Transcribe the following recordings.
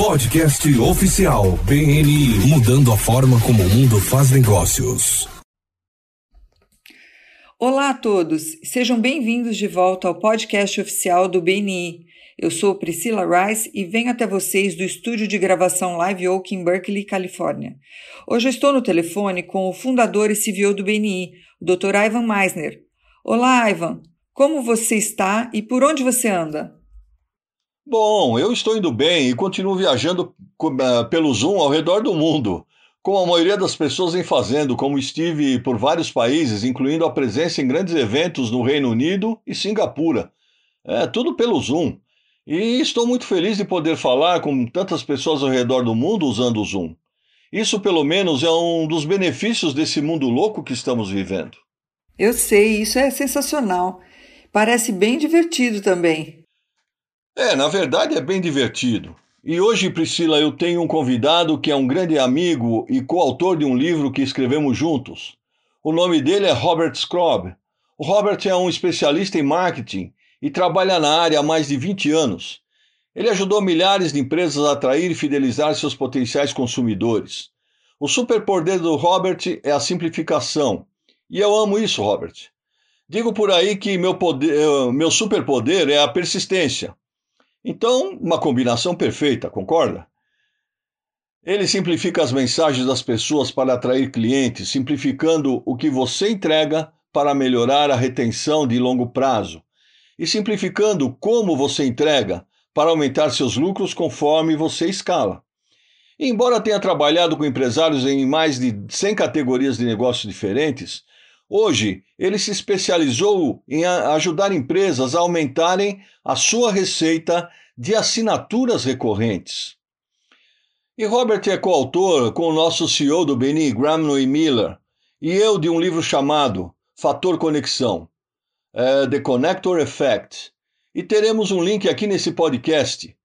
Podcast oficial BNI, mudando a forma como o mundo faz negócios. Olá a todos, sejam bem-vindos de volta ao podcast oficial do BNI. Eu sou Priscila Rice e venho até vocês do estúdio de gravação Live Oak em Berkeley, Califórnia. Hoje eu estou no telefone com o fundador e CVO do BNI, o Dr. Ivan Misner. Olá, Ivan, como você está e por onde você anda? Bom, eu estou indo bem e continuo viajando pelo Zoom ao redor do mundo, como a maioria das pessoas vem fazendo, como estive por vários países, incluindo a presença em grandes eventos no Reino Unido e Singapura. Tudo pelo Zoom. E estou muito feliz de poder falar com tantas pessoas ao redor do mundo usando o Zoom. Isso, pelo menos, é um dos benefícios desse mundo louco que estamos vivendo. Eu sei, isso é sensacional. Parece bem divertido também. Na verdade é bem divertido. E hoje, Priscila, eu tenho um convidado que é um grande amigo e coautor de um livro que escrevemos juntos. O nome dele é Robert Skrob. O Robert é um especialista em marketing e trabalha na área há mais de 20 anos. Ele ajudou milhares de empresas a atrair e fidelizar seus potenciais consumidores. O superpoder do Robert é a simplificação. E eu amo isso, Robert. Digo por aí que meu superpoder é a persistência. Então, uma combinação perfeita, concorda? Ele simplifica as mensagens das pessoas para atrair clientes, simplificando o que você entrega para melhorar a retenção de longo prazo, e simplificando como você entrega para aumentar seus lucros conforme você escala. E embora tenha trabalhado com empresários em mais de 100 categorias de negócios diferentes, hoje ele se especializou em ajudar empresas a aumentarem a sua receita de assinaturas recorrentes. E Robert é coautor com o nosso CEO do BNI, Graham e Miller, e eu de um livro chamado Fator Conexão, The Connector Effect. E teremos um link aqui nesse podcast,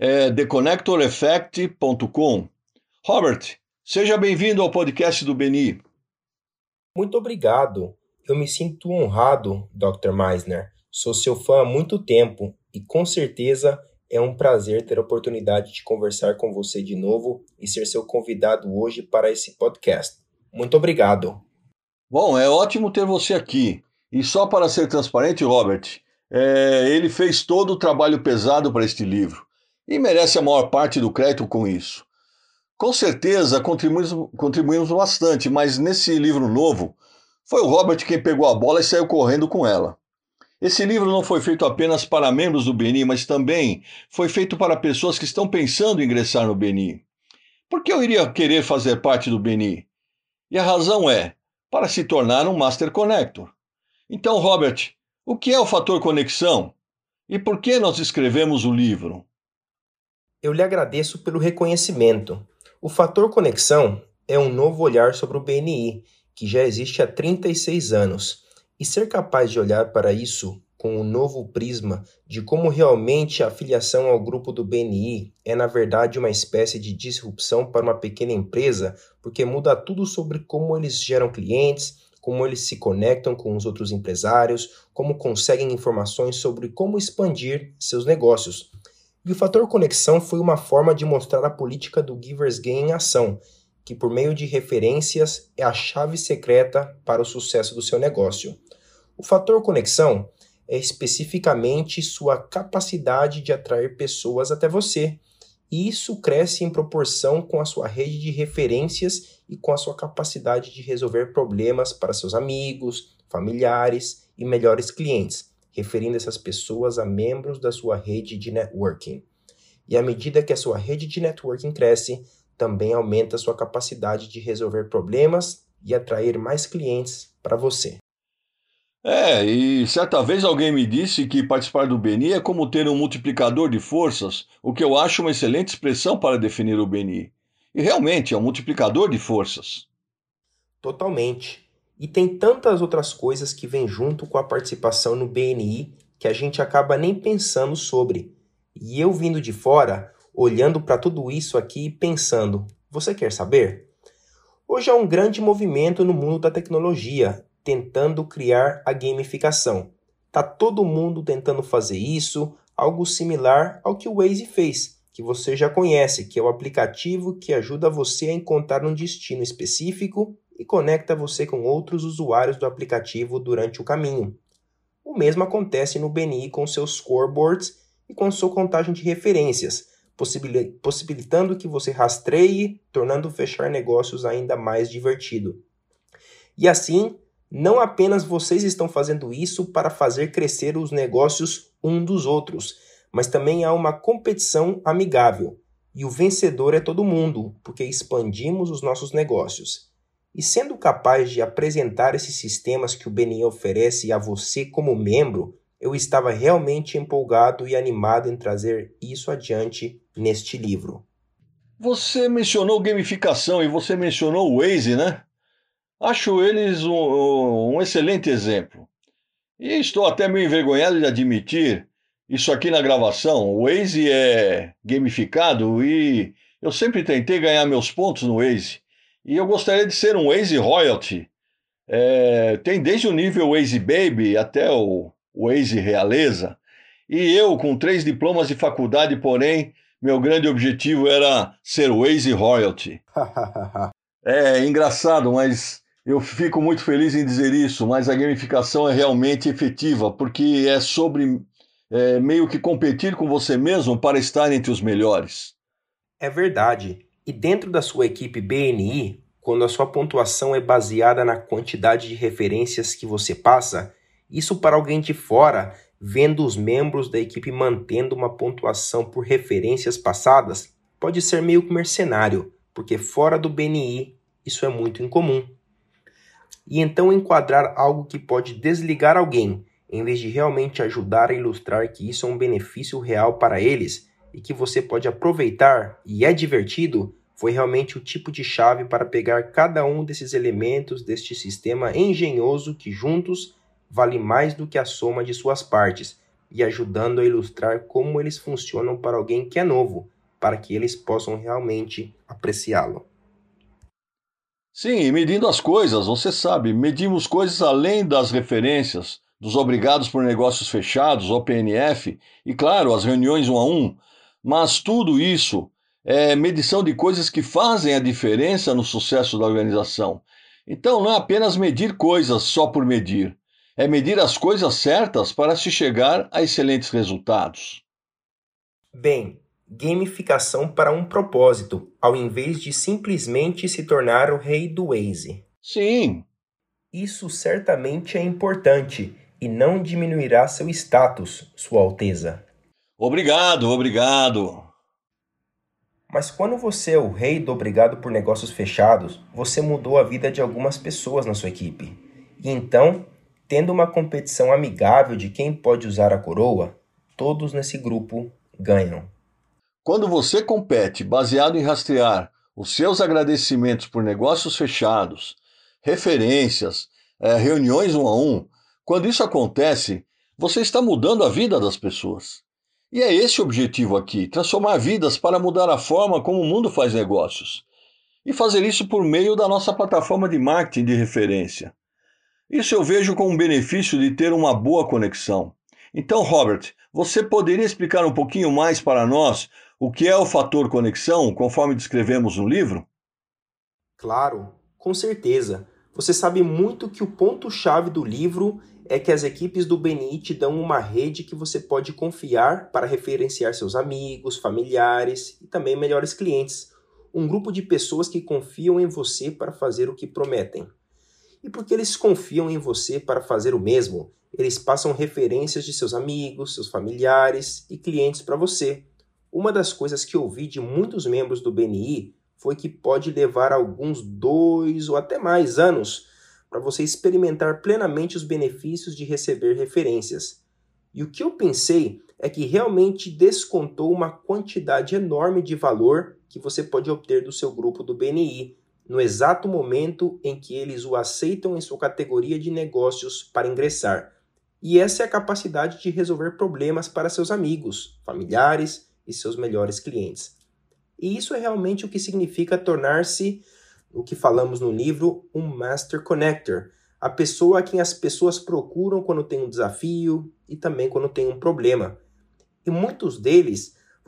theconnectoreffect.com. Robert, seja bem-vindo ao podcast do BNI. Muito obrigado. Eu me sinto honrado, Dr. Misner. Sou seu fã há muito tempo e com certeza é um prazer ter a oportunidade de conversar com você de novo e ser seu convidado hoje para esse podcast. Muito obrigado. Bom, é ótimo ter você aqui. E só para ser transparente, Robert, ele fez todo o trabalho pesado para este livro e merece a maior parte do crédito com isso. Com certeza contribuímos bastante, mas nesse livro novo, foi o Robert quem pegou a bola e saiu correndo com ela. Esse livro não foi feito apenas para membros do BNI, mas também foi feito para pessoas que estão pensando em ingressar no BNI. Por que eu iria querer fazer parte do BNI? E a razão é para se tornar um Master Connector. Então, Robert, o que é o fator conexão? E por que nós escrevemos o livro? Eu lhe agradeço pelo reconhecimento. O fator conexão é um novo olhar sobre o BNI, que já existe há 36 anos. E ser capaz de olhar para isso com um novo prisma de como realmente a afiliação ao grupo do BNI é, na verdade, uma espécie de disrupção para uma pequena empresa, porque muda tudo sobre como eles geram clientes, como eles se conectam com os outros empresários, como conseguem informações sobre como expandir seus negócios. E o fator conexão foi uma forma de mostrar a política do Givers Gain em ação, que por meio de referências é a chave secreta para o sucesso do seu negócio. O fator conexão é especificamente sua capacidade de atrair pessoas até você, e isso cresce em proporção com a sua rede de referências e com a sua capacidade de resolver problemas para seus amigos, familiares e melhores clientes, referindo essas pessoas a membros da sua rede de networking. E à medida que a sua rede de networking cresce, também aumenta a sua capacidade de resolver problemas e atrair mais clientes para você. E certa vez alguém me disse que participar do BNI é como ter um multiplicador de forças, o que eu acho uma excelente expressão para definir o BNI. E realmente é um multiplicador de forças. Totalmente. E tem tantas outras coisas que vêm junto com a participação no BNI que a gente acaba nem pensando sobre. E eu vindo de fora, olhando para tudo isso aqui e pensando, você quer saber? Hoje há um grande movimento no mundo da tecnologia, tentando criar a gamificação. Tá todo mundo tentando fazer isso, algo similar ao que o Waze fez, que você já conhece, que é o aplicativo que ajuda você a encontrar um destino específico e conecta você com outros usuários do aplicativo durante o caminho. O mesmo acontece no BNI com seus scoreboards e com sua contagem de referências, possibilitando que você rastreie, tornando fechar negócios ainda mais divertido. E assim, não apenas vocês estão fazendo isso para fazer crescer os negócios um dos outros, mas também há uma competição amigável. E o vencedor é todo mundo, porque expandimos os nossos negócios. E sendo capaz de apresentar esses sistemas que o BNI oferece a você como membro, eu estava realmente empolgado e animado em trazer isso adiante neste livro. Você mencionou gamificação e você mencionou o Waze, né? Acho eles um excelente exemplo. E estou até meio envergonhado de admitir isso aqui na gravação. O Waze é gamificado e eu sempre tentei ganhar meus pontos no Waze. E eu gostaria de ser um Waze Royalty. Tem desde o nível Waze Baby até o Waze Realeza. E eu, com 3 diplomas de faculdade, porém, meu grande objetivo era ser Waze Royalty. É engraçado, mas eu fico muito feliz em dizer isso, mas a gamificação é realmente efetiva, porque é sobre meio que competir com você mesmo para estar entre os melhores. É verdade. E dentro da sua equipe BNI, quando a sua pontuação é baseada na quantidade de referências que você passa, isso para alguém de fora, vendo os membros da equipe mantendo uma pontuação por referências passadas, pode ser meio que mercenário, porque fora do BNI isso é muito incomum. E então enquadrar algo que pode desligar alguém, em vez de realmente ajudar a ilustrar que isso é um benefício real para eles e que você pode aproveitar e é divertido, foi realmente o tipo de chave para pegar cada um desses elementos deste sistema engenhoso que juntos vale mais do que a soma de suas partes e ajudando a ilustrar como eles funcionam para alguém que é novo, para que eles possam realmente apreciá-lo. Sim, medindo as coisas, você sabe, medimos coisas além das referências, dos obrigados por negócios fechados, OPNF, e claro, as reuniões 1 a 1, mas tudo isso é medição de coisas que fazem a diferença no sucesso da organização. Então não é apenas medir coisas só por medir, é medir as coisas certas para se chegar a excelentes resultados. Bem, gamificação para um propósito, ao invés de simplesmente se tornar o rei do Waze. Sim. Isso certamente é importante e não diminuirá seu status, Sua Alteza. Obrigado. Mas quando você é o rei do obrigado por negócios fechados, você mudou a vida de algumas pessoas na sua equipe. E então, tendo uma competição amigável de quem pode usar a coroa, todos nesse grupo ganham. Quando você compete baseado em rastrear os seus agradecimentos por negócios fechados, referências, reuniões 1 a 1, quando isso acontece, você está mudando a vida das pessoas. E é esse o objetivo aqui, transformar vidas para mudar a forma como o mundo faz negócios. E fazer isso por meio da nossa plataforma de marketing de referência. Isso eu vejo como um benefício de ter uma boa conexão. Então, Robert, você poderia explicar um pouquinho mais para nós o que é o fator conexão, conforme descrevemos no livro? Claro, com certeza. Você sabe muito que o ponto-chave do livro é que as equipes do BNI te dão uma rede que você pode confiar para referenciar seus amigos, familiares e também melhores clientes. Um grupo de pessoas que confiam em você para fazer o que prometem. E porque eles confiam em você para fazer o mesmo, eles passam referências de seus amigos, seus familiares e clientes para você. Uma das coisas que ouvi de muitos membros do BNI foi que pode levar alguns 2 ou até mais anos para você experimentar plenamente os benefícios de receber referências. E o que eu pensei é que realmente descontou uma quantidade enorme de valor que você pode obter do seu grupo do BNI, no exato momento em que eles o aceitam em sua categoria de negócios para ingressar. E essa é a capacidade de resolver problemas para seus amigos, familiares e seus melhores clientes. E isso é realmente o que significa tornar-se, o que falamos no livro, um Master Connector, a pessoa a quem as pessoas procuram quando tem um desafio e também quando tem um problema. E muitos deles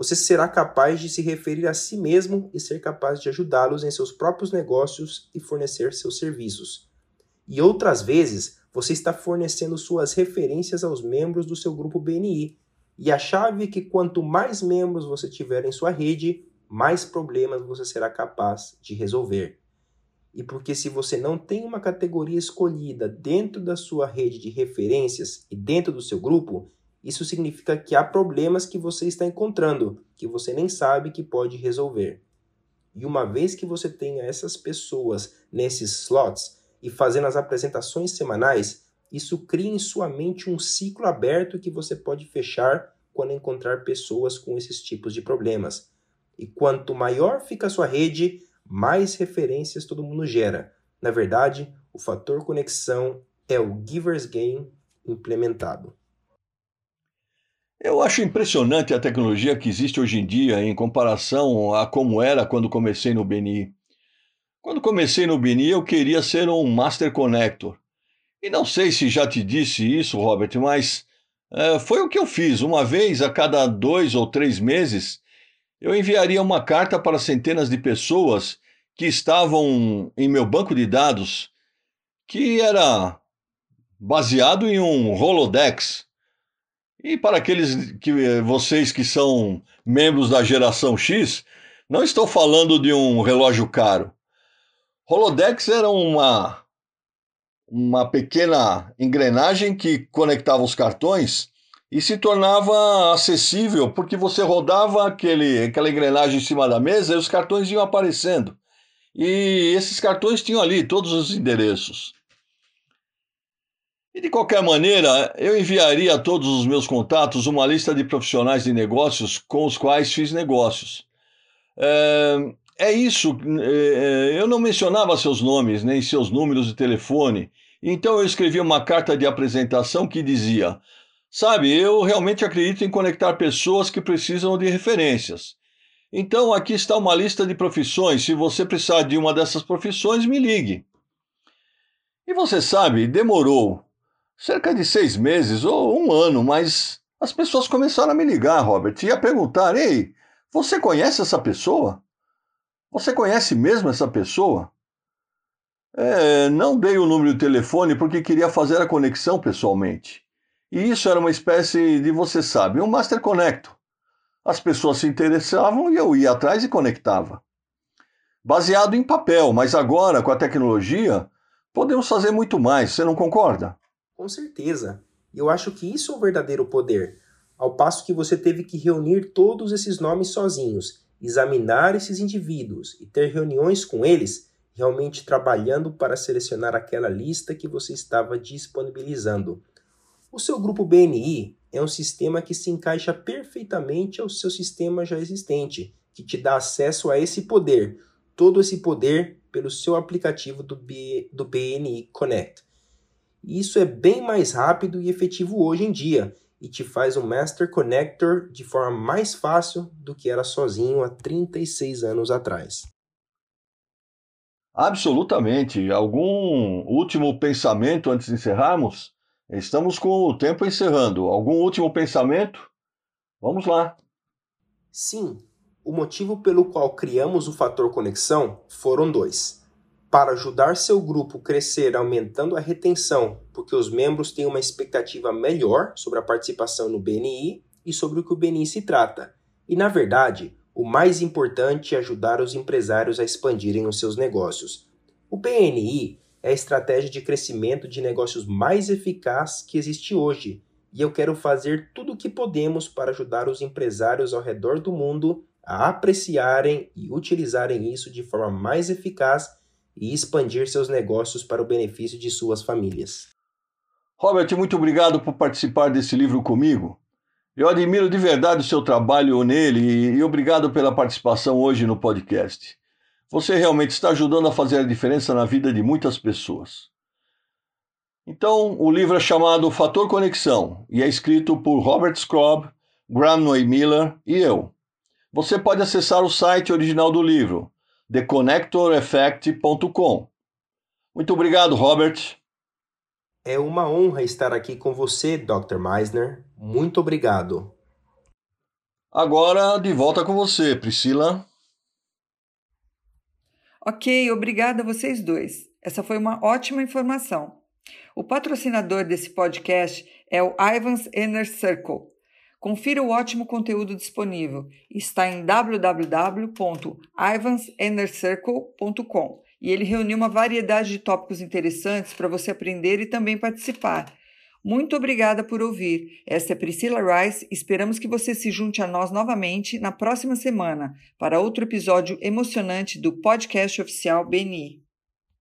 você será capaz de se referir a si mesmo e ser capaz de ajudá-los em seus próprios negócios e fornecer seus serviços. E outras vezes, você está fornecendo suas referências aos membros do seu grupo BNI. E a chave é que quanto mais membros você tiver em sua rede, mais problemas você será capaz de resolver. E porque se você não tem uma categoria escolhida dentro da sua rede de referências e dentro do seu grupo, isso significa que há problemas que você está encontrando, que você nem sabe que pode resolver. E uma vez que você tenha essas pessoas nesses slots e fazendo as apresentações semanais, isso cria em sua mente um ciclo aberto que você pode fechar quando encontrar pessoas com esses tipos de problemas. E quanto maior fica a sua rede, mais referências todo mundo gera. Na verdade, o fator conexão é o Giver's Gain implementado. Eu acho impressionante a tecnologia que existe hoje em dia em comparação a como era quando comecei no BNI. Quando comecei no BNI, eu queria ser um Master Connector. E não sei se já te disse isso, Robert, mas foi o que eu fiz. Uma vez a cada 2 ou 3 meses, eu enviaria uma carta para centenas de pessoas que estavam em meu banco de dados, que era baseado em um Rolodex. E para vocês que são membros da geração X, não estou falando de um relógio caro. Holodex era uma pequena engrenagem que conectava os cartões e se tornava acessível, porque você rodava aquela engrenagem em cima da mesa e os cartões iam aparecendo. E esses cartões tinham ali todos os endereços. E de qualquer maneira, eu enviaria a todos os meus contatos uma lista de profissionais de negócios com os quais fiz negócios. Eu não mencionava seus nomes, nem seus números de telefone. Então eu escrevi uma carta de apresentação que dizia: sabe, eu realmente acredito em conectar pessoas que precisam de referências. Então aqui está uma lista de profissões. Se você precisar de uma dessas profissões, me ligue. E você sabe, demorou cerca de 6 meses ou 1 ano, mas as pessoas começaram a me ligar, Robert, e a perguntar: ei, você conhece essa pessoa? Você conhece mesmo essa pessoa? Não dei o número de telefone porque queria fazer a conexão pessoalmente. E isso era uma espécie de, você sabe, um Master Connector. As pessoas se interessavam e eu ia atrás e conectava. Baseado em papel, mas agora, com a tecnologia, podemos fazer muito mais, você não concorda? Com certeza. Eu acho que isso é o verdadeiro poder. Ao passo que você teve que reunir todos esses nomes sozinhos, examinar esses indivíduos e ter reuniões com eles, realmente trabalhando para selecionar aquela lista que você estava disponibilizando. O seu grupo BNI é um sistema que se encaixa perfeitamente ao seu sistema já existente, que te dá acesso a esse poder, todo esse poder pelo seu aplicativo do BNI Connect. E isso é bem mais rápido e efetivo hoje em dia e te faz um Master Connector de forma mais fácil do que era sozinho há 36 anos atrás. Absolutamente. Algum último pensamento antes de encerrarmos? Estamos com o tempo encerrando. Algum último pensamento? Vamos lá. Sim, o motivo pelo qual criamos o fator conexão foram 2. Para ajudar seu grupo a crescer aumentando a retenção, porque os membros têm uma expectativa melhor sobre a participação no BNI e sobre o que o BNI se trata. E, na verdade, o mais importante é ajudar os empresários a expandirem os seus negócios. O BNI é a estratégia de crescimento de negócios mais eficaz que existe hoje, e eu quero fazer tudo o que podemos para ajudar os empresários ao redor do mundo a apreciarem e utilizarem isso de forma mais eficaz e expandir seus negócios para o benefício de suas famílias. Robert, muito obrigado por participar desse livro comigo. Eu admiro de verdade o seu trabalho nele e obrigado pela participação hoje no podcast. Você realmente está ajudando a fazer a diferença na vida de muitas pessoas. Então, o livro é chamado Fator Conexão e é escrito por Robert Scrobb, Graham Noe Miller e eu. Você pode acessar o site original do livro, theconnectoreffect.com. Muito obrigado, Robert. É uma honra estar aqui com você, Dr. Meisner. Muito obrigado. Agora, de volta com você, Priscila. Ok, obrigada a vocês dois. Essa foi uma ótima informação. O patrocinador desse podcast é o Ivan's Inner Circle. Confira o ótimo conteúdo disponível. Está em www.ivansinnercircle.com e ele reuniu uma variedade de tópicos interessantes para você aprender e também participar. Muito obrigada por ouvir. Esta é Priscila Rice. Esperamos que você se junte a nós novamente na próxima semana para outro episódio emocionante do podcast oficial BNI.